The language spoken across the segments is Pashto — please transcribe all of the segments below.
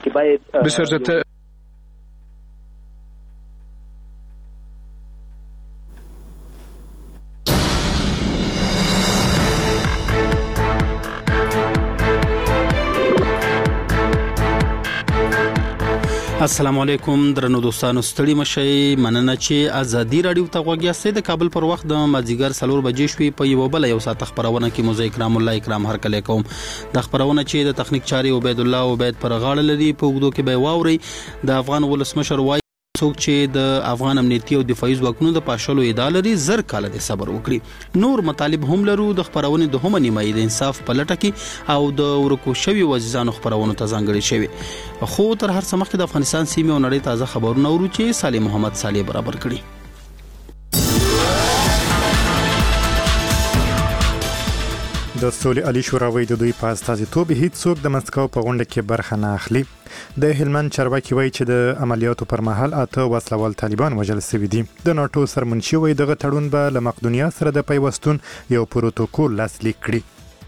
که باید بسیار السلام علیکم درنو دوستانو، ستړي مشئ. مننه چې ازادي رادیو ته غوږ یاستئ. د کابل پر وخت د مازیګر 4 بجې شوې. په یو بل یو ساعت خبرونه کې مو زه اکرام الله اکرام هر کله کوم. د خبرونه چې د تخنیک چاري عبید الله عبید پر غاړه لري، په وګړو کې به واوري د افغان ولسمشر وای څوک چې د افغان امنیتي او دفاعي ځواکونو د پاشلو ادعا لري زر کاله د صبر وکړي. نور مطالب هم لرو. د خبرونه د هم نیمایي د انصاف په لټه کې او د ورکو شوی وزیزانو خبرونه ته ځانګړي شوی. خو تر هر څه مخکې د افغانستان سیمه او نړۍ تازه خبرونه ورو چې صالح محمد صالح برابر کړي. د سولې عالی شوراوي د دوی په استازیتوب هیڅ څوک د مسکو په غونډه کې برخه نه اخلي. د هلمند چارواکي وایي چې د عملیاتو پر مهال 8 وسلوال طالبان وژل شوي دي. د ناتو سرمنشي وایي دغه تړون به له مقدونیا سره د پیوستون یو پروتوکول لاسلیک کړي.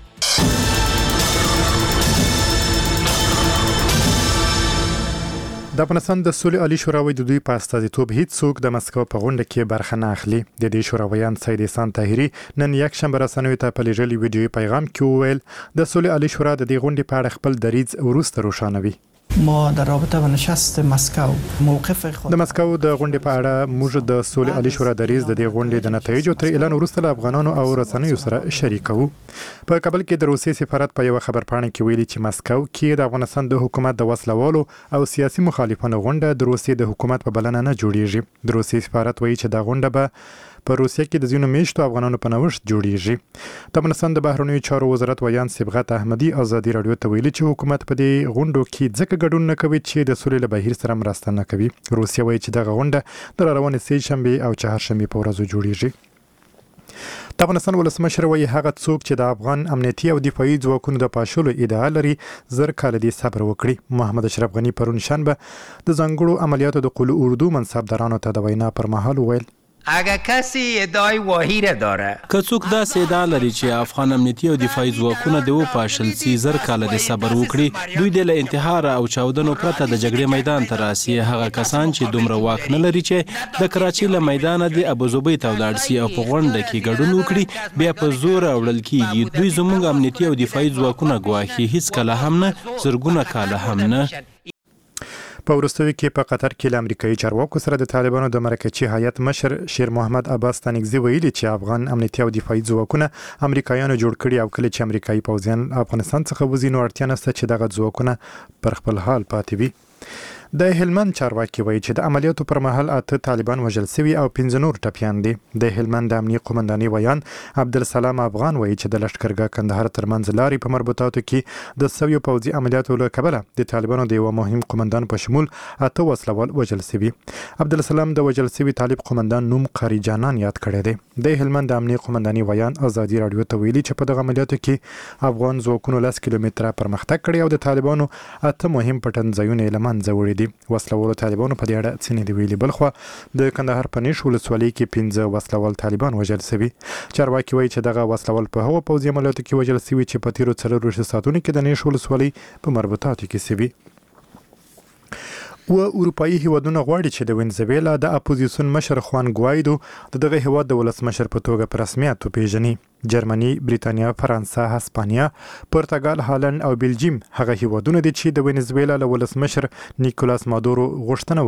د افغانستان د سولې عالی شوراوي د دوی په استازیتوب هیڅ څوک د مسکو په غونډه کې برخه نه اخلي. د دې شوراویان سید احسان طاهري نن یک شنبه رسنیو ته په لېږلي ویډیوي پیغام کې وویل د سولې عالی شورا د دې غونډې په اړه خپل دریځ وروسته روښانوي. ما در رابطه با نشست مسکو موقف خود د مسکو د غونډې په اړه موږ د سولې عالی شورا دریځ د دې غونډې د نتایجو تر اعلان وروسته له افغانانو او رسنیو سره شریکو. په کابل کې د روسیې سفارت په یو خبرپاڼه کې ویلي چې مسکو کې د افغانستان د حکومت د وسلوالو او سیاسي مخالفانو غونډه د روسیې د حکومت په بلنه نه جوړیږي. د روسیې سفارت وایي چې دا غونډه به په روسیه کې د ځینو میشتو افغانانو په نوښت جوړیږي. د افغانستان د بهرنیو چارو وزارت ویان صبغت احمدي ازادي رادیو ته ویلي چې حکومت په دې غونډو کې ځکه ګډون نه کوي چې د سولې له بهیر سره مرسته نه کوي. روسیه وایي چې دغه غونډه د روانې سې شنبه او چهارشنبه په ورځو جوړیږي. د افغانستان ولسمشر وایي هغه څوک چې د افغان امنیتي او دفاعي ځواکونو د پاشلو ادعا لري زر کاله دې صبر وکړي. محمد اشرف غنی پرون شنبه د ځانګړو عملیاتو د قول اردو منصبدارانو ته د وینا پر مهال وویل اگه کسی ادعای واهی را داره که څوک داسې ادعا لري چې افغان امنیتي او دفاعي ځواکونه د وپاشل سي زر کاله د صبر وکړي، دوی د انتحار او چاودنو پرته د جګړې میدان ته راسي. هغه کسان چې دومره واک نه لري چې د کراچۍ له میدانه د ابوظبي ته ولاړ سي او په غونډه کې ګډون وکړي بیا په زور وړل کیږي. دوی زموږ امنیتي او دفاعي ځواکونه ګواښي، هیڅ کله هم نه، زرګونه کاله هم نه. په وروستیو کې په قطر کې له امریکایي چارواکو سره د طالبانو د مرکزي هیئت مشر شیر محمد عباس تنگزي ویلي چې افغان امنیتي او دفاعي ځواکونه امریکایانو جوړ کړي او کله چې امریکایي پوځیان افغانستان څخه وځي نو اړتیا نشته چې دغه ځواکونه پر خپل حال پاتې وي. د هلمند چارواکي وایي چې د عملیاتو پر مهال 8 طالبان وژل شوي او 15 نور ټپیان دي. د هلمند امنیه قومنداني ویان عبدالسلام افغان وایي چې د لشکرګاه کندهار ترمنځ لارې په مربوطاتو کې د سویو پوځي عملیاتو له کبله د طالبانو د یو مهم قومندان په شمول 8 وسلوال وژل شوي. عبدالسلام د وژل شوي طالب قومندان نوم قاری جانان یاد کړی دی. د هلمند امنیه قومنداني ویان ازادي رادیو ته ویلي چې په دغه عملیاتو کې افغان ځواکونو 10 کیلومتره پرمختګ کړی او د طالبانو 8 مهم پټنځایونه له منځه وړي دي. وسلوالو طالبانو په دې اړه څه نه دی ویلي. بلخو د کندهار په نیش ولسوالۍ کې 15 وسلوال طالبان وژل شوي. چارواکي وایي چې دغه وسلوال په هغو پوځي عملیاتو کې وژل شوي چې په تیرو 4 ساعتونو کې د نیش ولسوالۍ په مربوطاتو کې شوي. و اروپאי هیوادونه غواړي چې د وینزویلا د اپوزیسیون مشر خوان ګوایدو دغه هیواد د ولسمشر په توګه په رسمیت وپیژني. جرمني، بریتانیا، فرانسه، هسپانیا، پرتګال، هالند او بلجیم هغه هیوادونه دي چې د وینزویلا له ولسمشر نیکولاس مادورو غوښتنه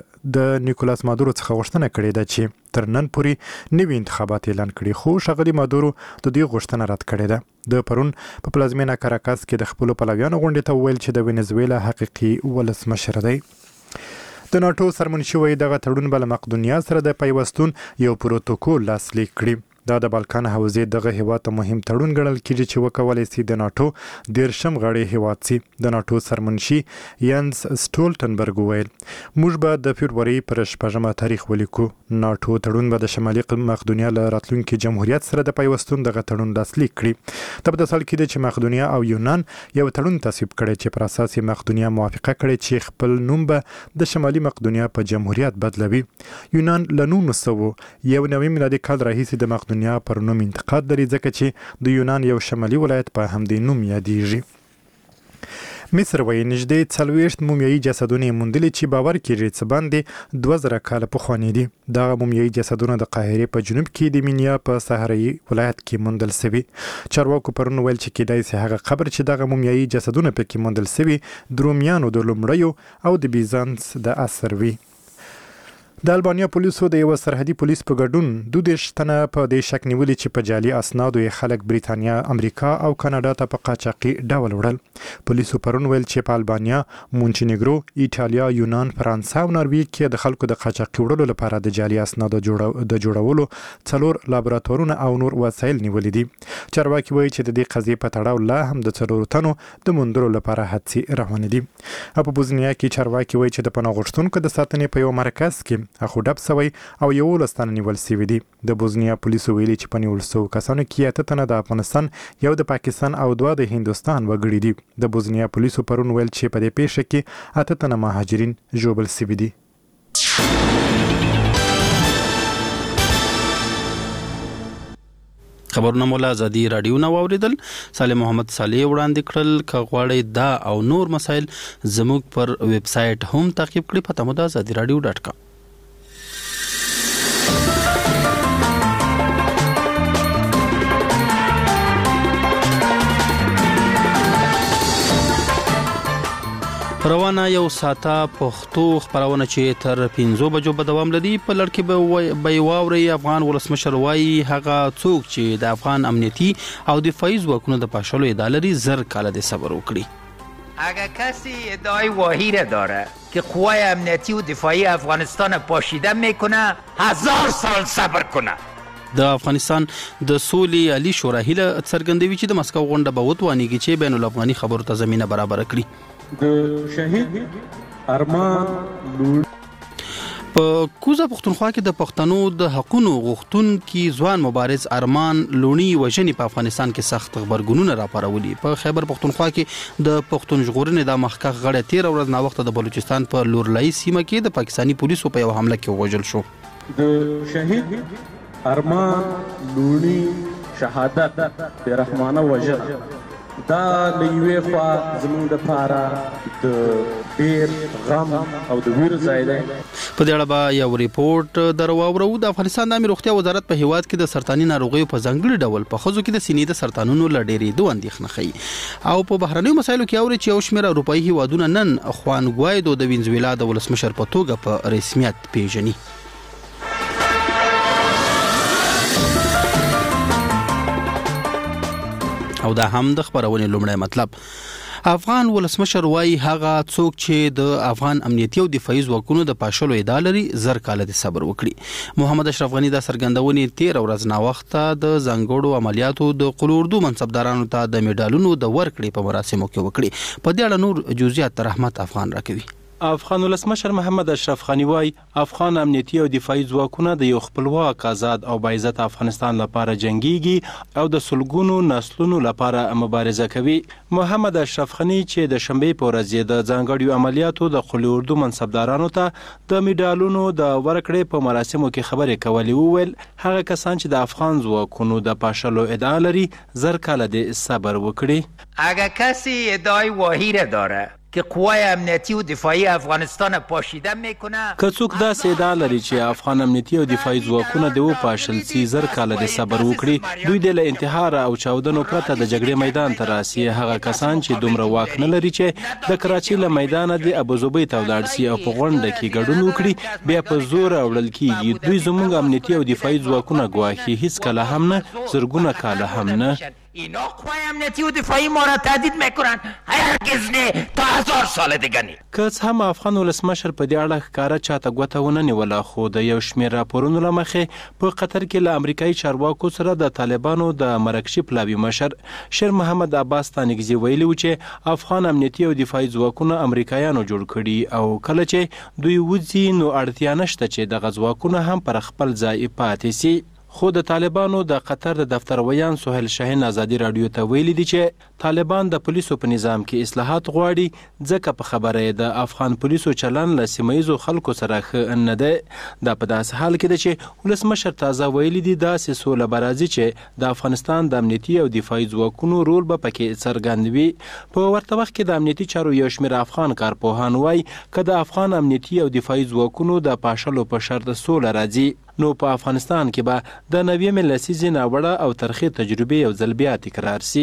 کړې ده چې تر نن پورې نوي انتخابات اعلان کړي، خو ښاغلي مادورو د دې غوښتنه رد کړې ده. د پرون په پلازمینه کاراکاس کې د خپلو پلویانو غونډې ته وویل چې د وینزویلا حقیقي ولسمشر دی. د ناتو سرمنشي وایي دغه تړون به له مقدونیا سره د پیوستون یو پروتوکول لاسلیک کړي. دا د بالکان حوزې دغه هیواد ته مهم تړون ګڼل کېږي چې وکولی سي د ناتو 13 غړی هیواد سي. د ناتو سرمنشي ینس سټولټنبرګ وویل موږ به د فبروري پر 6 تاریخ ولیکو. ناتو تړون به د شمالي مقدونیا له راتلونکي جمهوریت سره د پیوستون دغه تړون لاسلیک کړي. ته په داسې حال کې ده چې مقدونیا او یونان یو تړون تصویب کړی چې پر اساس یې مقدونیا موافقه کړې چې خپل نوم به د شمالي مقدونیا په جمهوریت بدلوي. یونان له 1991 میلادي کال راهیسې د مقدونیا پر نوم انتقاد لري ځکه چې د یونان یو شمالي ولایت په همدې نوم یادیږي. مصر وایي نږدې 40 مومیایي جسدونه موندلي چې باور کېږي چې باندې 2000 کاله پخواني دي. دغه مومیایي جسدونه د قاهرې په جنوب کې د مینیا په صحرایي ولایت کې موندل شوي. چارواکو پرون ویل چې کېدای شي هغه قبر چې دغه مومیایي جسدونه پکې موندل شوي د رومیانو د لومړیو او د بیزانس د عصر وي. د البانیا پولیسو د یو سرحدي پولیس په ګډون 22 تنه په دې شک نیولي چې په جعلي اسنادو یې خلک بریتانیا، امریکا او کاناډا ته په قاچاقي ډول وړل. پولیسو پرون ویل چې په البانیا، مونټینیګرو، ایټالیا، یونان، فرانسه او ناروې کې د خلکو د قاچاقي وړلو لپاره د جعلي اسنادو د جوړولو 4 لابراتوارونه او نور وسایل نیولي دي. چارواکي وایي چې د دې قضیې په تړاو لا هم د 4 تنو د موندلو لپاره هڅې روانې دي. په بوزنیا کې چارواکي وایي چې د پناه غوښتونکو د ساتنې په یو مرکز کې اخو ډب سوی او 11 تنه نیول سوي دي. د بوزنیا پولیسو ویلي چې په نیول سوو کسانو کې 8 تنه د افغانستان، یو د پاکستان او 2 د هندوستان وګړي دي. د بوزنیا پولیسو پرون ویل چې په دې پیښه کې 8 تنه مهاجرین ژوبل سوي دي. خبرونه مولا ازادي رادیو نو اوریدل. سالم محمد صالح وړاندې کړل. که غواړئ دا او نور مسایل زموږ پر ویب سټ هم تعقیب کړئ په تمو د ازادي رادیو.com. روانه یو ساته پښتو خبرونه چې تر 5 بجو به دوام لري. په لړ کې به واوري افغان ولسمشر وایي هغه څوک چې د افغان امنیتي او دفاعي ځواکونو د پاشلو ادعا لري 10 کاله د صبر وکړي. اگر کسی ادعای واهی را داره که قوای امنیتی و دفاعی افغانستان پاشیده میکنه 1000 سال صبر کنه. د افغانستان د سولې عالی شورا هیله څرګندوي چې د مسکو غونډه به وتوانیږي چې بین الافغاني خبرو ته زمينه برابر کړي. د شهید ارمان لوړ په کوزه پښتونخوا کې د پښتنو د حقوقو غوښتونکي ځوان مبارز ارمان لونی وژنې په افغانستان کې سخت خبرګونونه راپارولي. په خیبر پښتونخوا کې د پښتون ژغورنې د مخکښ غړی 13 ورځ نا وخت د بلوچستان په لورلای سیمه کې د پاکستانی پولیسو په یو حمله کې وژل شو. د شهید ارمان لونی شهادت د رحمانه وژنه دا لیوې خوا زموږ د پاره د ډیر غم او د ویر ځای دی. په دې اړه به یو ریپورت درواورو. د افغانستان د عامه روغتیا وزارت په هیواد کې د سرطاني ناروغیو په ځانګړي ډول په ښځو کې د سینې د سرطانونو لړېدو اندېښنه ښيي. او په بهرنیو مسایلو کې اوري چې یو شمېر اروپایي هیوادونه نن خوان ګوایدو د وینزویلا د ولسمشر په توګه په رسمیت پیژني. او دا هم د خبرونې لومړی مطلب. افغان ولسمشر وایي هغه څوک چې د افغان امنیتي او دفاعي ځواکونو د پاشلو ادعا لري 10 کاله د صبر وکړي. محمد اشرف غنی د سرګندونې 13 ورځ نا وخته د ځانګړو عملیاتو د قلوردو منصبدارانو ته د میډالونو د ورکړې په مراسمو کې وکړي. په دې اړه نور جزئیات رحمت افغان راکوي. افغان ولسمشر محمد اشرف غنی وایي افغان امنیتي او دفاعي ځواکونه د یو خپلواک، آزاد او باعزت افغانستان لپاره جنگيږي او د سلګونو نسلونو لپاره مبارزه کوي. محمد اشرف غنی چې د شنبه په ورځ د ځانګړو عملیاتو د قلوردو منصبدارانو ته د میډالونو د ورکړې په مراسمو کې خبرې کولې وویل هغه کسان چې د افغان ځواکونو د پاشلو ادعا لري 10 کاله د صبر وکړي. اگر کسی ادعای واهی را داره که قوای امنیتی و دفاعی افغانستان پاشیده میکنه که څوک داسې ادعا لري چې افغان امنیتي او دفاعي ځواکونه د وپاشل سي 10 کاله د صبر وکړي دوی د انتحار او چاودنو پرته د جګړې میدان ته راسي. هغه کسان چې دومره واک نه لري چې د کراچۍ له میدان د ابوظبي ته ولاړ سي او په غونډه کې ګډون وکړي بیا په زور وړل کیږي. دوی زموږ امنیتي او دفاعي ځواکونه ګواهي هیڅ کله هم نه، زرګونه کاله هم نه. اینا قوای امنیتی و دفاعی ما را تهدید میکنن هرگز نه تا 1000 سال دیگه نه. که هم افغان ولسمشر په دې اړه ښکاره چاته ګوته ونه نیوله خو د یو شمېر راپورونو له مخې په قطر کې له امریکایي چارواکو سره د طالبانو د مرکشي پلاوي مشر شیر محمد عباس تانګزي ویلي و چې افغان امنیتي او دفاعي ځواکونه امریکایانو جوړ کړي او کله چې دوی وځي نو اړتیا نشته چې د غزواکونه هم پر خپل ځای پاتې سي. خو د طالبانو د قطر د دفتر ویان سهیل شاهین ازادي رادیو ته ویلي دي چې طالبان د پولیسو په نظام کې اصلاحات غواړي، ځکه په خبره د افغان پولیسو چلن له سیمایزو خلکو سره ښه نه دی. دا په داسې حال کې ده چې ولسمشر تازه ویلي دي داسې سوله به راځي چې د افغانستان د امنیتي او دفاعي ځواکونو رول به پکې څرګند وي. په ورته وخت کې د امنیتي چارو یو شمېر افغان کارپوهان وایي که د افغان امنیتي او دفاعي ځواکونو د پاشلو په شرط سوله راځي، نو په افغانستان کې به د 90 لسیزې ناوړه او ترخې تجربې یو ځل بیا تکرار سي.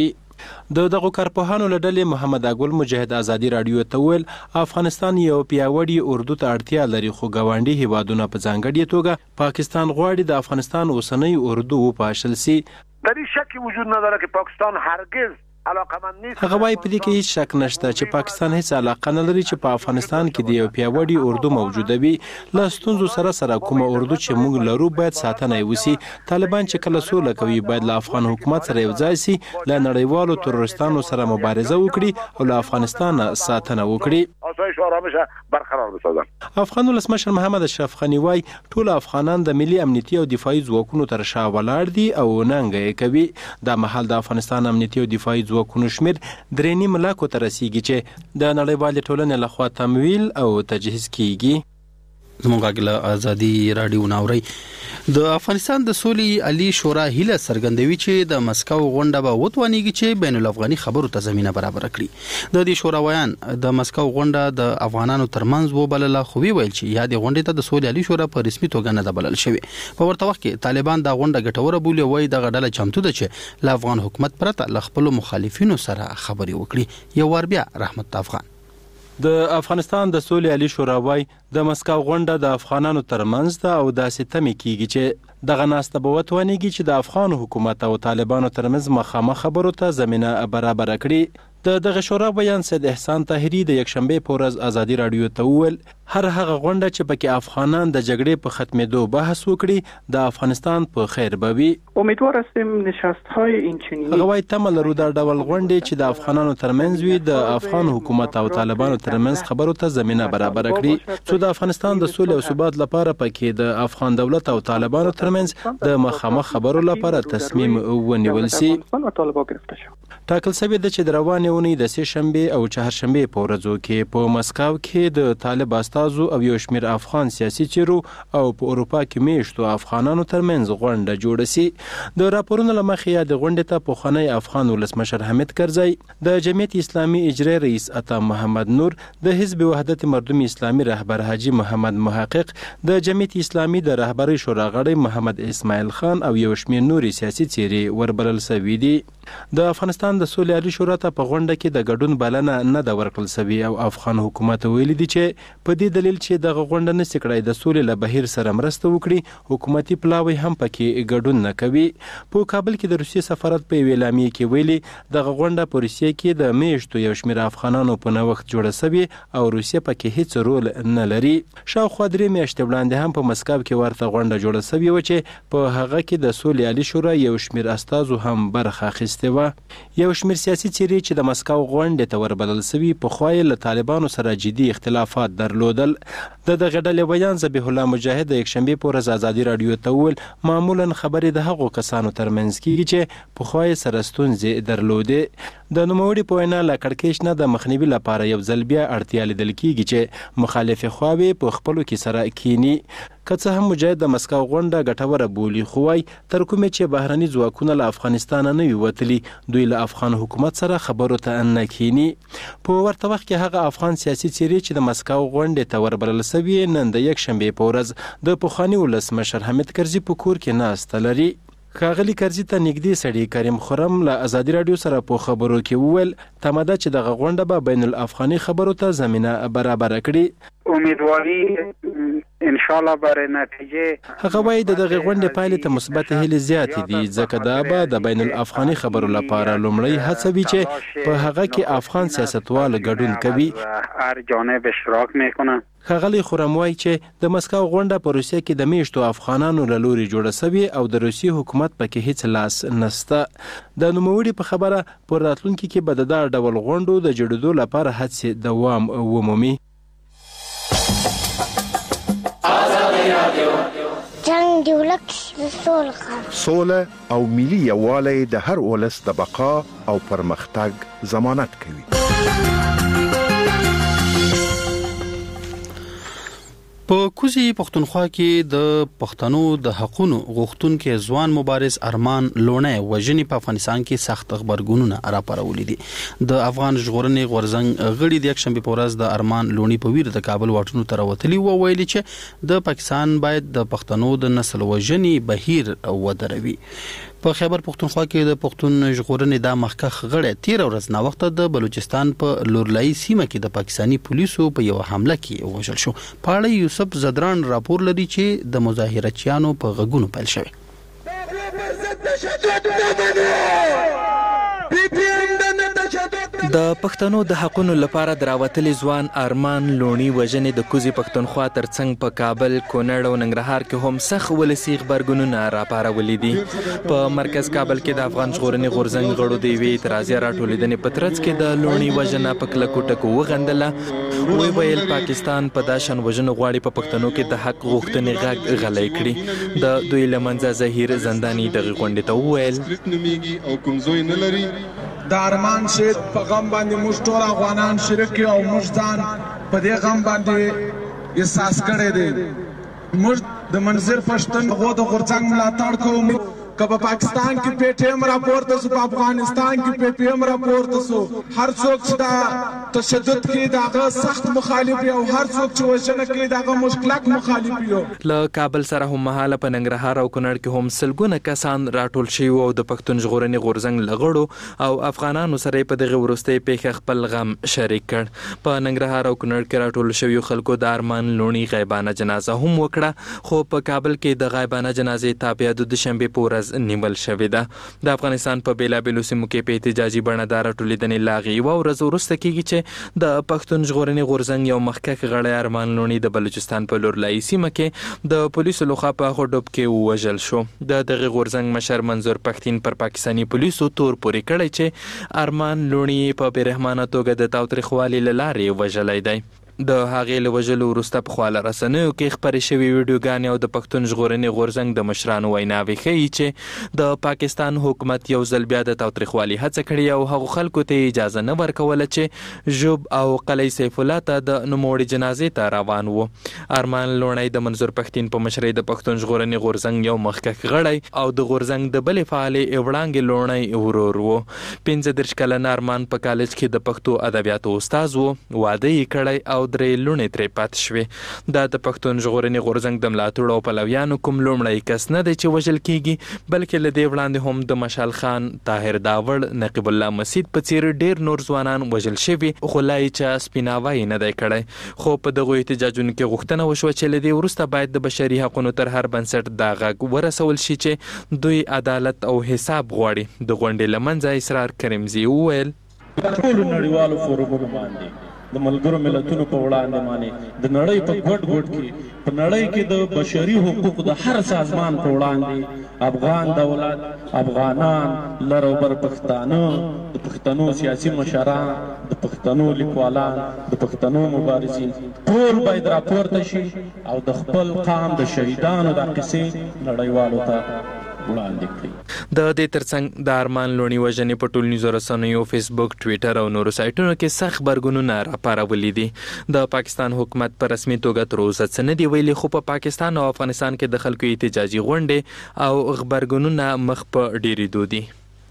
د دغو کارپوهانو له ډلې محمد اګل مجاهد ازادي رادیو ته ویل افغانستان یو پیاوړي اردو ته اړتیا لري، خو ګاونډي هیوادونه په ځانګړې توګه پاکستان غواړي د افغانستان اوسنۍ اردو وپاشل سي. در این شکی وجود نداره که پاکستان هرگز علاقمند نیست. هغه وايي په دې کې هیڅ شک نشته چې پاکستان هیڅ علاقه نه لري چې په افغانستان کې د یو پیاوړي اردو موجوده وي. له ستونزو سره کومه اردو چې موږ لرو باید ساتنه وسی. طالبان چې کله سوله کوي باید له افغان حکومت سره یو ځای سي، له نړیوالو تروریستانو سره مبارزه وکړي او له افغانستان ساتنه وکړي، آسایش و آرامش برقرار بسازن. افغان ولسمشر محمد اشرف غنی وايي ټول افغانان د ملي امنیتي او دفاعي ځواکونو تر شا ولاړ دي او ننګ کوي. دا مهال د افغانستان امنیتي او دفاعي ځواکونو شمیر 3.5 لکو ته رسیږي چې د نړیوالې ټولنې لخوا تمویل او تجهیز کیږي. زموږ غږ ازادي رادیو ناوري. د افغانستان د سولې علی شورا هیله څرګندوي چې د مسکو غونډه به وتوانیږي چې بین الافغاني خبرو ته زمينه برابر کړي. د دې شورا ویان د مسکو غونډه د افغانانو ترمنځ وبلله، خو ویل چې یادې غونډې ته د سولې علی شورا په رسمي توګه نه بلل شوی. په ورته وخت کې طالبان دا غونډه ګټوره بولي، وایي د غډله چمتو ده چې له افغان حکومت پرته له خپل مخالفینو سره خبرې وکړي. یو ور بیا رحمت افغان. د افغانستان د سولې علی شورا وايي د مسکو غونډه د افغانانو ترمنځ ده او داسې تمې کیږي چې دغه ناسته به وتوانیږي چې د افغان حکومت او طالبانو ترمنځ مخامخ خبرو ته زمينه برابر کړي. دغه شورا بیان سید احسان طاهری د یکشنبه په ورځ ازادي رادیو ته وویل هر هغه غونډه چې پکې افغانان د جګړې په ختمېدو بحث وکړي د افغانستان په خیر به وي. امیدوار هستیم نشست‌های اینچنینی هغه وايي تمه لرو دا ډول غونډې چې د افغانانو ترمنځ وي د افغان حکومت او طالبانو ترمنځ خبرو ته زمينه برابر کړي، څو د افغانستان د سولې او ثبات لپاره پکې د افغان دولت او طالبانو ترمنځ د مخامخ خبرو لپاره تصمیم ونیول شي. ټاکل شوی دی چې د روانې اونۍ د سه شنبه او چهارشنبه په ورځو کې په مسکو کې د طالب استازو او یو شمېر افغان سیاسي چیرو او په اروپا کې میشتو افغانانو ترمنځ غونډه جوړه شي. د راپورونو له مخې د غونډې ته پخوانی افغان ولسمشر حامد کرزی، د جمعیت اسلامي اجرایي رئیس عطا محمد نور، د حزب وحدت مردم اسلامي رهبر حاجی محمد محقق، د جمعیت اسلامي د رهبرۍ شورا غړی محمد اسماعیل خان او یو شمېر نورې سیاسي چیرې وربلل شوي دي. د افغانستان د سولې علی شورا ته په غونډه کې د ګډون بلنه نه ده ورکړل شوې او افغان حکومت ویلي دي چې په دې دلیل چې دغه غونډه نشي کړای د سولې له بهیر سره مرسته وکړي، حکومتي پلاوی هم پکې ګډون نه کوي. په کابل کې د روسیې سفارت په اعلامیه کې ویلي دغه غونډه په روسیې کې د میشتو یو شمېر افغانانو په نوښت جوړه شوې او روسیې پکې هیڅ رول نه لري. شاوخوا 3 میاشتې وړاندې هم په مسکو کې ورته غونډه جوړه شوې و چې په هغه کې د سولې علی شورا یو شمېر استازو هم برخه اخیستې و. یو شمېر سیاسي چیرې چې د مسکو غونډې ته وربلل شوي پخوا له طالبانو سره جدي اختلافات درلودل. د دغه ډلې ویان ذبیح الله مجاهد د یکشنبه په ورځ ازادي رادیو ته وویل معمولا خبرې د هغو کسانو ترمنځ کیږي چې پخوا سره ستونزې درلودې. د نوموړي په وینا له کړکېچ نه د مخنیوي لپاره یو ځل بیا اړتیا لیدل کیږي چې مخالفې خواوې په خپلو کې سره کینی. که څه هم مجاهد د مسکو غونډه ګټوره بولي، خو وايي تر کومې چې بهرني ځواکونه له افغانستان نه وي وتلي دوی له افغان حکومت سره خبرو ته نه کینی. په ورته وخت کې هغه افغان سیاسي چیرې چې د مسکو غونډې ته وربلل شوي نن د یکشنبه په ورځ د پخواني ولسمشر حامد کرزي په کور کې ناسته لري. ښاغلي کرزي ته نږدې سړي کریم خرم له ازادي رادیو سره په خبرو کې وویل تمه ده چې دغه غونډه به بین الافغاني خبرو ته زمینه برابر کړي. امیدواری ان شاء الله برای نتیجه هغه وايي د دغه غونډې پایلې ته مثبت هیلې زیاتې دي ځکه دا به د بین الافغاني خبرو لپاره لومړی هڅه وي چې په هغه کې افغان سیاستوال ګډون کوي. هر جانب اشتراک میکنن. ښاغلي خرم وايي چې د مسکو غونډه په روسیه کې د میشتو افغانانو له لوري جوړه شوې او د روسي حکومت پکې هیڅ لاس نشته. د نوموړي په خبره په راتلونکي کې به د دا ډول غونډو د جوړېدو لپاره هڅې دوام ومومي. جنگ دی ولک سوله او ملي یووالی د هر ولس د بقا او پرمختګ ضمانت کوي. په کوزي پښتونخوا کې د پښتنو د حقونو غوښتونکو ځوان مبارز ارمان لونی وژنې په افغانستان کې سخت خبرګونونه راپارولي دي. د افغان ژغورنې غورځنګ غړي د یکشنبه په ورځ د ارمان لونی په ویر د کابل واټونو ته راوتلي و ویلي چې د پاکستان باید د پښتنو د نسل وژنې بهیر ودروي. په خیبر پښتونخوا کې د پښتون ژغورنې د مخکخ غړي 13 ورځ نا وخت د بلوچستان په لورلای سیمه کې د پاکستانی پولیسو په یو حمله کې وژل شو. په اړه یوسف زدران راپور لري چې د مظاهرچیانو په غږونو پیل شوی. د پښتنو د حقونو لپاره دراوتلي ځوان ارمان لونی وژنې د کوزي پښتونخوا ترڅنګ په کابل، کونړ او ننګرهار کې هم سخت ولسي خبرګونونه راپارولي دي. په مرکز کابل کې د افغان ژغورنې غورځنګ غړو د یوې اعتراضي راټولېدنې په ترڅ کې د لونی وژنه په کلکو ټکو وغندله. وی ویل پاکستان په داشن وژنو غواړي په پښتنو کې د حق غوښتنې غږ غلی کړي. د دوی لمنځه زهیر زندانی دغه غونډې ته وویل او کومزوی نه لري. د ارمان شهید په غم باندې موږ ټول افغانان شریک یو او موږ ځان په دې غم باندې احساس کړی دی. موږ د منظر پښتون د غورځنګ ملاتړ کوو. که په پاکستان کې پی ټی ایم راپورته سو، په افغانستان کې پی پی ایم راپورته سو، هر څوک چې دا تشدد کې دغه سخت مخالف او هر څوک چې وژنه کوي دغه مشکلک مخالف یو. له کابل سره هم مهاله په ننګرهار او کونړ کې هم سلګونه کسان راټول شوي او د پښتون ژغورنې غورځنګ لغړو او افغانانو سره په دغه وروستۍ پیښه خپل غم شریک کړ. په ننګرهار او کونړ کې راټول شوي خلکو د ارمان لونی غیبانه جنازه هم وکړه، خو په کابل کې د غیبانه جنازې تابع د دوشنبه په ورځ نیول شوې ده. د افغانستان په بیلابیلو سیمو کې په احتجاجي بڼه د راټولېدنې لاغي یوه ورځ وروسته کېږي چې د پښتون ژغورنې غورځنګ یو مخکښ غړی ارمان لونی د بلوچستان په لورلایي سیمه کې د پولیسو لخوا په هغه ډوب کې ووژل شو. د دغه غورځنګ مشر منظور پښتين پر پاکستاني پولیسو تور پورې کړی چې ارمان لونی په بېرحمانه توګه د تاوتریخوالي له لارې وژلی دی. د هغې له وژلو وروسته په خواله رسنیو کې خپرې شوې ویډیوګانې او د پښتون ژغورنې غورځنګ د مشرانو ویناوې ښیي چې د پاکستان حکومت یو ځل بیا د تاوتریخوالي هڅه کړې او هغو خلکو ته اجازه نه ورکوله چې ژوب او قلعه سیف الله ته د نوموړې جنازې ته روان وو. ارمان لونی د منظور پښتين په مشرۍ د پښتون ژغورنې غورځنګ یو مخکښ غړی او د غورځنګ د بلې فعالې وړانګې لونی ورور وو. 15 کلن ارمان په کالج کې د پښتو ادبیاتو استاد وو. واده یې کړی او درې لونې ترې پاتې شوې. دا د پښتون ژغورنې غورځنګ د ملاتړو او پلویانو کوم لومړی کس نه دی چې وژل کېږي، بلکې له دې وړاندې هم د مشال خان، طاهر داوړ، نقیب الله مسید په څیر ډېر نور ځوانان وژل شوي، خو لا یې چا سپیناوی نه دی کړی. خو په دغو احتجاجونو کې غوښتنه وشوه چې له دې وروسته باید د بشري حقونو تر هر بنسټ دا غږ ورسول شي چې دوی عدالت او حساب غواړي. د غونډې له منځه اسرار کریمزي وویل ټولو نړیوالو فورمونو باندې د ملګرو ملتونو په وړاندې باندې د نړۍ په ګډ کې په نړۍ کې د بشري حقوقو د هر سازمان په وړاندې افغان دولت، افغانان، لر او بر پښتانه، د پښتنو سیاسي مشران، د پښتنو لیکوالان، د پښتنو مبارزین ټول باید راپورته شي او د خپل قام د شهیدانو د قصې نړیوالو ته وړاندې کړي. د دې ترڅنګ د ارمان لونی وژنې په ټولنیزو رسنیو، فیسبوک، ټویټر او نورو سایټونو کې سخت خبرګونونه راپارولي دي. د پاکستان حکومت په رسمي توګه تر اوسه څه نه دي ویلي، خو په پاکستان او افغانستان کې د خلکو احتجاجي غونډې او خبرګونونه مخ په ډېرېدو دي.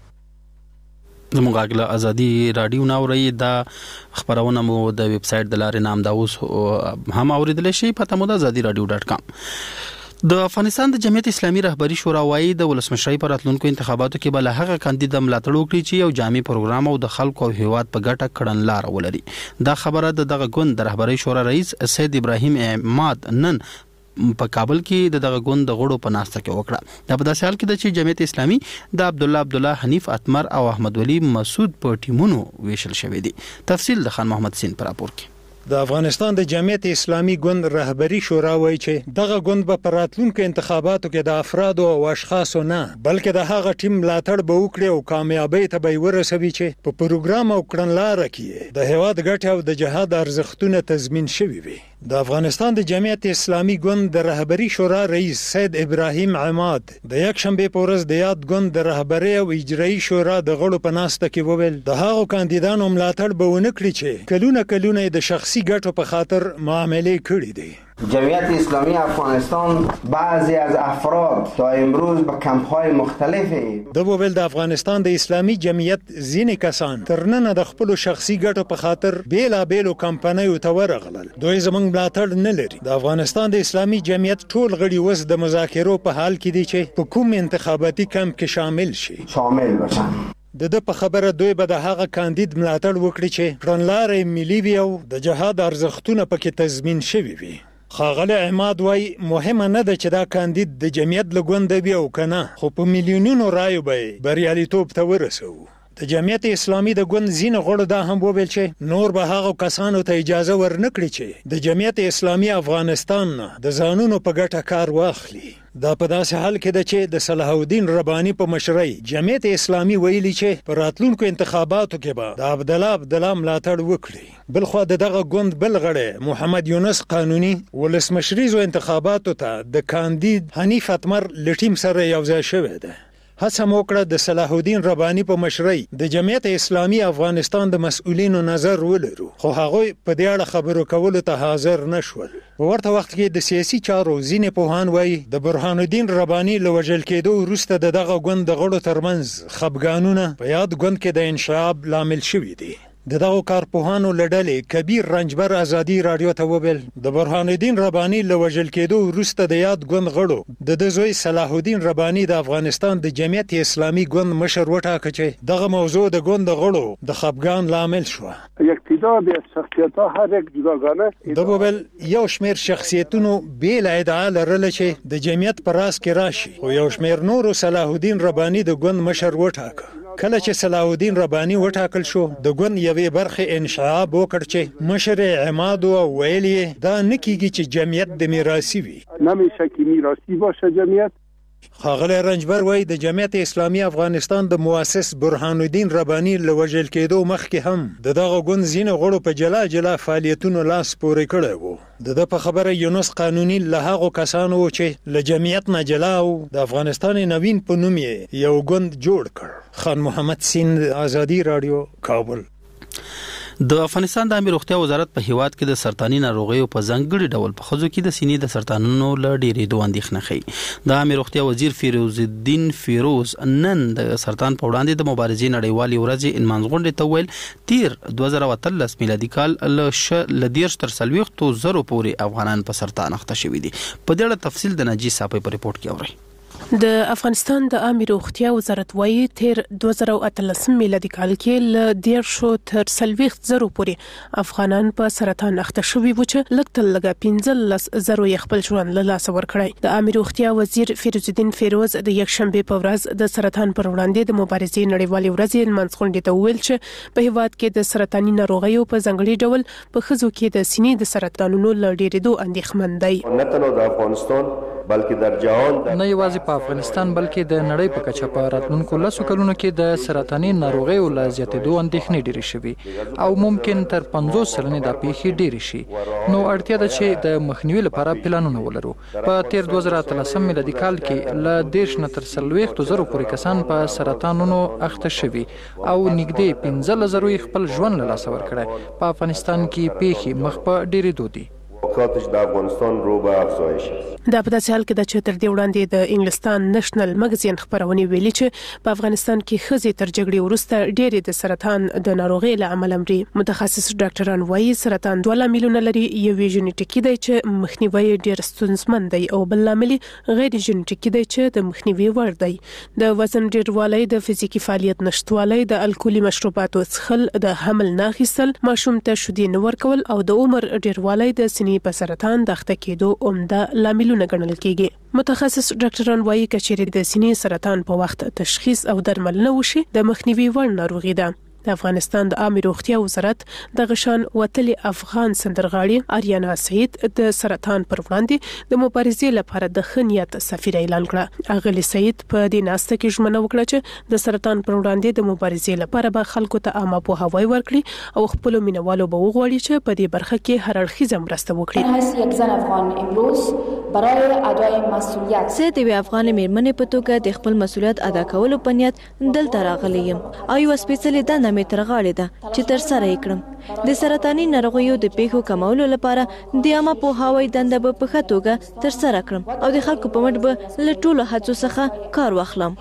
زموږ غږ له ازادي راډیو نه اورئ. دا خبرونه مو د ویب سایټ د لارې نام دا اوس هم اوریدلی شئ. پته مو د azadiradio.com. د افغانستان د جمعیت اسلامي رهبری شورا وايي د ولسمشرۍ په راتلونکو انتخاباتو کې به له هغه کاندید ملاتړ وکړي چې یو جامع پروګرام او د خلکو او هیواد په ګټه کړنلاره ولري. دا خبره د دغه ګوند د رهبری شورا رئیس سید ابراهیم احمد نن په کابل کې دغه ګوند د غړو په ناسته کې وکړه. دا په داسې حال کې ده چې جمعیت اسلامي د عبدالله حنیف اتمر او احمد ولی مسعود په ټیمونو ویشل شوی دي. تفصیل د خان محمد سین پر راپور کې. د افغانستان د جمعیت اسلامي ګوند رهبری شورا وایي چې دغه ګوند به په راتلونکو انتخاباتو کې د افراد او اشخاصو نه بلکې د هغه ټیم ملاتړ به وکړي او کامیابی ته به ورسوي چې په پروګرام او کړنلاره کې د هیواد ګټه او د جهاد ارزښتونه تضمین شوي وي. د افغانستان د جمعیت اسلامي ګوند د رهبری شورا رئیس سید ابراهیم عماد د یک شنبه په ورځ د یاد ګوند د رهبری او اجرایي شورا د غړو په ناسته کې وویل د هغو کاندیدانو ملاتړ به ونه کړي چې کلونه د شخصي ګټو په خاطر معاملې کړې دي. جمعیت اسلامی افغانستان بعضی از افراد تا امروز به کمپ‌های مختلفی د وویل د افغانستان د اسلامي جمعیت ځینې کسان ترننه د خپل شخصي ګټو په خاطر بیلابېلو کمپنیو ته ورغلل. دوی زموږ ملاتړ نه لري. د افغانستان د اسلامي جمعیت ټول غړي اوس د مذاکرو په حال کې دي چې په کوم انتخاباتي کمپ کې شامل بشن. د په خبره دوی به د هغه کاندید ملاتړ وکړي چې کړنلارې ملي وي او د جهاد ارزښتونه پکې تضمین شوي وي. ښاغلی عماد وای مهمه نه ده چې دا کاندید د جمعیت له ګونده وي او کنه، خو په میلیونونو رایو به بریالیتوب ته ورسوو. د جمعیت اسلامي د ګوند ځینې غړو دا هم وویل چې نور به هغو کسانو ته اجازه ورنکړي چې د جمعیت اسلامي افغانستان نه د ځانونو په ګټه کار واخلي. دا په داسې حال کې ده چې د صلاح الدین رباني په مشرۍ جمعیت اسلامي ویلي چې په راتلونکو انتخاباتو کې به د عبدالله ملاتړ وکړي. بلخوا دغه ګوند بل غړی محمد یونس قانوني ولسمشریزو انتخاباتو ته د کاندید حنیف اتمر له ټیم سره یوځای شوی دی. هڅه مو وکړه د صلاح الدین رباني په مشرۍ د جمعیت اسلامي افغانستان د مسؤلینو نظر ولرو، خو هغوی په دې اړه خبرو کولو ته حاضر نشول. په ورته وخت کې د سیاسي چارو ځینې پوهان وایي د برهان الدین رباني له وژل کېدو وروسته دغه ګوند د غړو ترمنځ خپګانونه په یاد ګوند کې د انشعاب لامل شوي دي. دغه کارپوهانو له ډلې کبیر رنجبر ازادي رادیو ته وویل د برهان الدین رباني له وژل کېدو وروسته د یاد ګوند غړو د زوی صلاح الدین رباني د افغانستان د جمعیت اسلامي ګوند مشر وټاکه چې دغه موضوع د ګوند غړو د خپګان لامل شو. اقتدار شخصیت‌ها هر یک جداگانه د وویل یو شمیر شخصیتونو بیل ادعا لرله چې د جمعیت پر راس کې راشي، خو یو شمیر نورو صلاح الدین رباني د ګوند مشر وټاکه. کله چې صلاح الدین رباني وټاکل شو د ګوند یوې برخې انشعاب وکړ چې مشر عماد ویلي دا نه کیږي چې جمعیت د میراثي وي، نمیشه که میراثی باشه جمعیت. ښاغلی رنجبر وایي د جمعیت اسلامي افغانستان د مؤسس برهان الدین رباني له وژل کېدو مخکې هم دغه ګوند ځینې غړو په جلا جلا فعالیتونو لاس پورې کړی و. د په خبره یونس قانوني له هغو کسانو چې له جمعیت نه جلا او د افغانستان نوین په نوم یې یو ګوند جوړ کړ. خان محمد سیند، آزادي رادیو، کابل. د افغانستان د عامه روغتیا وزارت په هیواد کې د سرطاني ناروغیو په ځانګړي ډول په ښځو کې د سینې د سرطانونو له ډېرېدو اندېښنه ښيي. د عامه روغتیا وزیر فیروز الدین فیروز نن د سرطان په وړاندې د مبارزې نړیوالې ورځې انمانځغونډې ته ویل تیر 2013 میلادي کال له 30 تر 40 زرو پورې افغانان په سرطان اخته شوي دي. په دې اړه تفصیل د ناجی صاحب په ریپورت کې اورئ. د افغانستان د عامه روغتیا وزارت وايي تیر 2013 میلادي کال کې له 10 تر 40 زرو پورې افغانان په سرطان اخته شوي و چې لږ 15 زرو یې خپل ژوند له لاسه ورکړی. د عامه روغتیا وزیر فیروز الدین فیروز د یک شنبه په ورځ د سرطان پر وړاندې د مبارزې نړیوالې ورځې لمانځغونډې ته وویل چې په هیواد کې د سرطاني ناروغیو په ځانګړي ډول په ښځو کې د سینې د سرطانونو له ډېرېدو اندېښمن دی. نه تنها د افغانستان بلکې در جهان نه یوازې په افغانستان بلکې د نړۍ په کچه په راتلونکو لسو کلونو کې د سرطاني ناروغیو له زیاتېدو اندېښنې ډېرې شوي او ممکن تر 50 سلنې دا پیښې ډېرې شي. نو اړتیا ده چې د مخنیوي لپاره پلانونه ولرو. په تیر 2013 میلادي کال کې له 10 نه تر 40 زرو پورې کسان په سرطانونو اخته شوي او نږدې 15 زرو یې خپل ژوند له لاسه ورکړی. په افغانستان کې پیښې مخ په ډېرېدو دي. وقاتش د افغانستان رو به افزایش است. دا په داسې حال کې د چې تر دې وړاندې د انګلستان نېشنل مګزین خبرونه ویلي چې په افغانستان کې ښځې تر جګړې وروسته ډېرې د سرطان د ناروغۍ له امله مري. متخصص ډاکټران وایي سرطان دوه لاملونه لري، یو ژنټیکي دی چې مخنیوي ډېر ستونزمن دی او بل لامل غیر ژنټیکي دی چې د مخنیوي وړ دی. د وزن ډېروالی، د فزیکي فعالیت نشټوالی، د الکولي مشروباتو څښل، د حمل نه اخیستل، ماشوم ته شیدې نه ورکول او د عمر ډېروالی د سینې په سرطان د اخته کېدو عمده لاملونه ګڼل کېږي. متخصص ډاکټران وایي که چیرې د سینې سرطان په وخت تشخیص او درملنه وشي د مخنیوي وړ ناروغي ده. د افغانستان د عامه روغتیا وزارت د غشان وتلي افغان سندرغاړي آریانا سعید د سرطان پر وړاندې د مبارزې لپاره د خنیت سفیر اعلان کړ. اغلی سعید په دې ناسته کې ژمنه وکړه چې د سرطان پر وړاندې د مبارزې لپاره به خلکو ته عامه پوهاوی ورکړي او خپل مینوالو به وغواړي چې په دې برخه کې هر اړخیزه مرسته وکړي. یک زن افغان امروز برای ادای مسئولیت زه د افغان میرمنې په توګه د خپل مسؤلیت ادا کولو په نیت دلته راغلی یم او یو سپیڅلې دنده مې تر غاړې ده چې تر سره یې کړم. د سرطاني ناروغیو د پیښو کمولو لپاره د عامه پوهاوی دنده به په ښه توګه تر سره کړم او د خلکو په مټ به له ټولو هڅو څخه کار واخلم.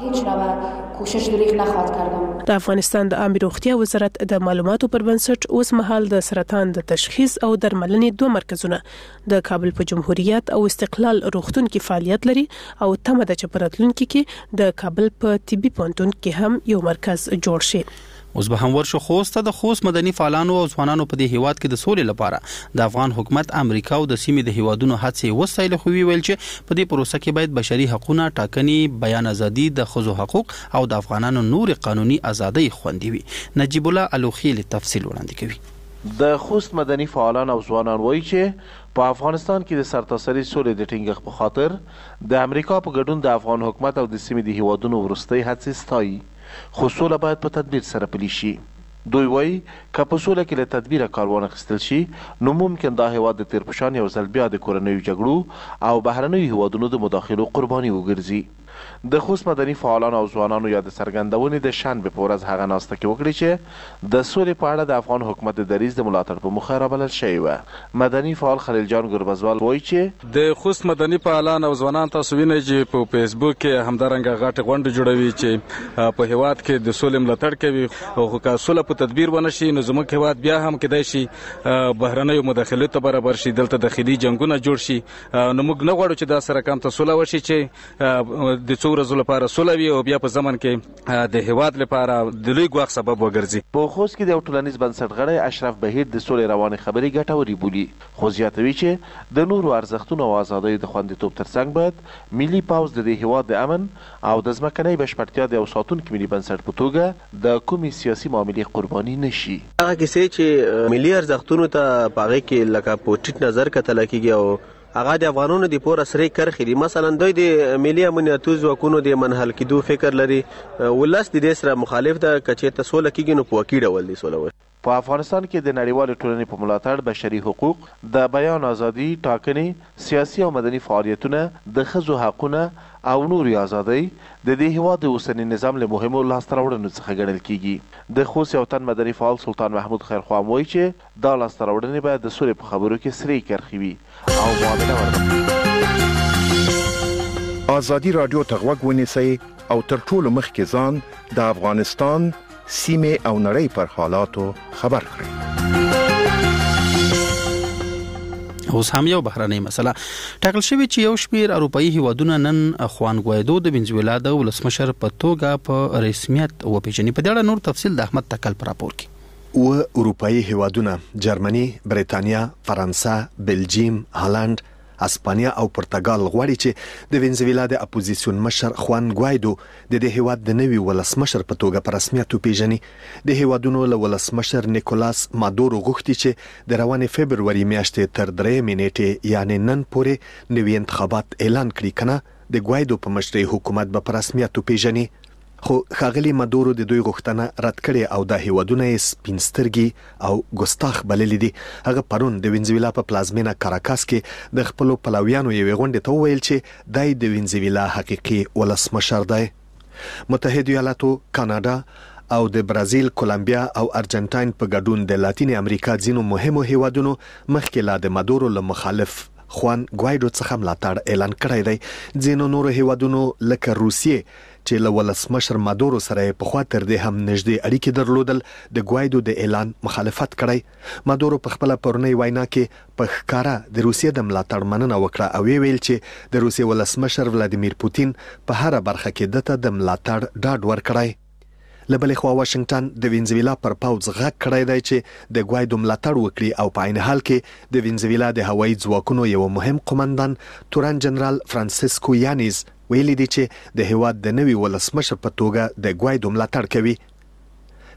کوشش دریغ نخواهد کردم. د افغانستان د عامه روغتیا وزارت د معلوماتو پر بنسټ اوس مهال د سرطان د تشخیص او درملنې 2 مرکزونه د کابل په جمهوریت او استقلال روغتون کې فعالیت لري او تمه ده چې په راتلونکي کې د کابل په طبي پوهنتون کې هم یو مرکز جوړ شي. اوس به هم ورشو خوست د خوست مدني فعالانو او ځوانانو په دې هیواد کې د سولې لپاره د افغان حکومت امریکا او د سیمې د هیوادونو هڅې وسایل خو ویل چې په دې پروسه کې باید بشري حقوقونه ټاکنې بیان ازادي د ښځو حقوق او د افغانانو نور قانوني ازادي خوندي وي. نجیب الله الوخیل تفصیل وړاندې کوي. د خوست مدني فعالان او ځوانان وایي چې په افغانستان کې د سرتاسري سولې د ټینګښت په خاطر د امریکا په ګډون د افغان حکومت او د سیمې د هیوادونو وروستۍ هڅې ستایي، خو سوله باید په تدبیر سره پلی شي. دوی وایي که په سوله کې له تدبیره کار وانخیستل شي نو ممکن دا هیواد د تیر په شان یو ځل بیا د کورنیو جګړو او بهرنیو هیوادونو د مداخلو قرباني وګرځي. د خوست مدني فعالانو او ځوانانو یا د څرګندونې د شنبې په ورځ هغه ناسته کې وکړي چې د سولې په اړه د افغان حکومت د دریځ د ملاتړ په موخه رابلل شوې وه. مدني فعال خلیل جان ګربزوال وایي چې د خوست مدني فعالان او ځوانان تاسو وینئ چې په فیسبوک کې همدارنګه غټې غونډې جوړوي چې په هیواد کې د سولې ملاتړ کوي او که سوله په تدبیر ونه شي نو زموږ هیواد بیا هم کېدای شي بهرنیو مداخلو ته برابر شي، دلته داخلي جنګونه جوړ شي. نو موږ نه غواړو چې دا سره کم ته سوله وشي چې د څو ورځو لپاره سوله وي او بیا په زمن کې د هیواد لپاره د لوی ګواښ سبب وګرځي. په خوست کې د یو ټولنیز بنسټ غړی اشرف بهیر د سولې روانې خبرې ګټورې بولي، خو زیاتوي چې د نورو ارزښتونو او ازادیو د خوندیتوب ترڅنګ باید ملي پوځ د دې هیواد د امن او د ځمکنۍ بشپړتیا د یو ساتونکي ملي بنسټ په توګه د کومې سیاسي معاملې قرباني نشي. هغه کیسې چې ملي ارزښتونو ته په هغې کې لکه په ټیټ نظر کتل کېږي او هغه د افغانانو د پوره سرې کرښې دي. مثلا دوی د ملي امنیتي ځواکونو د منحل کېدو فکر لري، ولس د دې سره مخالف ده. که چېرته سوله کېږي نو په واقعي ډول دی سوله وشي. په افغانستان کې د نړیوالې ټولنې په ملاتړ بشري حقوق، د بیان ازادي، ټاکنې، سیاسي او مدني فعالیتونه، د ښځو حقونه او نورې ازادۍ د دې هیواد د اوسني نظام له مهمو لاسته راوړنو څخه ګڼل کېږي. د خوست یو تن مدني فعال سلطان محمود خیرخوام وایي چې دا لاسته راوړنې باید د سولې په خبرو کې سرې کرښې وي او معامله ورنکړي. ازادي راډیو ته غوږ ونیسئ او تر ټولو مخکې ځان د افغانستان، سیمې او نړۍ پر حالاتو خبر کړئ. اوس هم یو بهرنۍ مسله ټاکل شوې چې یو شمېر اروپایي هیوادونه نن خوان ګوایدو د وینزویلا د ولسمشر په توګه په رسمیت وپیژني. په دې اړه نور تفصیل د احمد تکل پر راپور کې. و اروپایي هیوادونه جرمني، بریتانیا، فرانسه، بلجیم، هالند، اسپانیا او پرتګال غواړي چې د وینزویلا د اپوزیسیون مشر خوان ګوایدو د دې هیواد د نوي ولسمشر په توګه په رسمیت وپیژني. د هیوادونو له ولسمشر نیکولاس مادورو غوښتي چې د روانې فبروري میاشتې تر 3 نیټې یعنی نن پورې نوي انتخابات اعلان کړي، کنه د ګوایدو په مشرۍ حکومت به په رسمیت وپیژني. خو ښاغلي مادورو د دوی غوښتنه رد کړې او د هیوادونه یې سپین سترګي او ګستاخ بللي دي. هغه پرون د وینزویلا په پلازمینه کاراکاس کې د خپلو پلویانو یوې غونډې ته وویل چې دای د وینزویلا حقیقي ولسمشر دی. متحده ایالاتو، کاناډا او د برازیل، کولمبیا او ارجنټاین په ګډون د لاتین امریکا ځینو مهمو هیوادونو مخکې لا د مادورو له مخالف خوان ګوایدو څخه ملاتړ اعلان کړی دی. ځینو نورو هیوادونو لکه روسیې چې له ولسمشر مادورو سره په خوا تر دې هم نږدې اړیکې درلودل د ګوایدو د اعلان مخالفت کړی. مادورو په خپل پرونی وینا کې په ښکارا د روسیې د ملاتړ مننه وکړه او ویل چې د روسیې ولسمشر ولادیمیر پوتین په هر برخه کې دته د ملاتړ ډاډ ورکړی. لبلې خوا واشنگټن د وینزویلا پر پاوځ غږ کړی دی چې د ګوایدو ملاتړ وکړي او په عین حال کې د وینزویلا د هوایي ځواکونو یو مهم قومندان تورن جنرال فرانسیسکو یانیز ویلي دی چې د هیواد د نوي ولسمشر په توګه د ګوایدو ملاتړ کوي.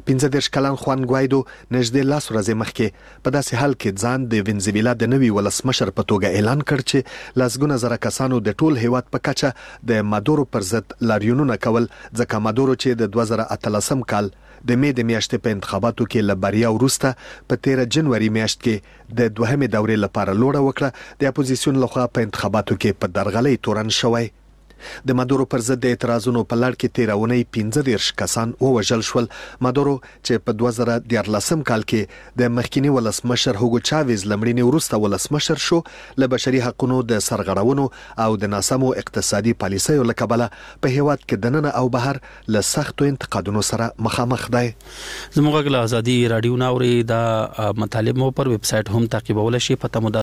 15 کلن خوان ګوایدو نږدې لاس ورځې مخکې په داسې حال کې ځان د وینزویلا د نوي ولسمشر په توګه اعلان کړ چې لسګونه زره کسانو د ټول هیواد په کچه د مادورو پر ضد لاریونونه کول، ځکه مادورو چې د 2013 کال د مې د میاشتې په انتخاباتو کې له بریا وروسته په 13 جنوري میاشت کې د دوهمې دورې لپاره لوړه وکړه، د اپوزیسیون لخوا په انتخاباتو کې په درغلۍ تورن شوی. د مادورو پر ضد د اعتراضونو په لړ کې تیرونې 15 کسان ووژل شول. مادورو چې په 2014 کال کې د مخکینی ولسمشر هوګو چاویز لمړینې وروسته ولسمشر شو، له بشري حقوقو د سرغړونو او د ناسمو اقتصادي پالیسیو له کبله په هیواد کې دننه او بهر له سختو انتقادونو سره مخامخ دی. زموږ غږ له ازادي رادیو ناوري دا مطالب مو پر ویب سټ هم تعقیبول شي. پته مو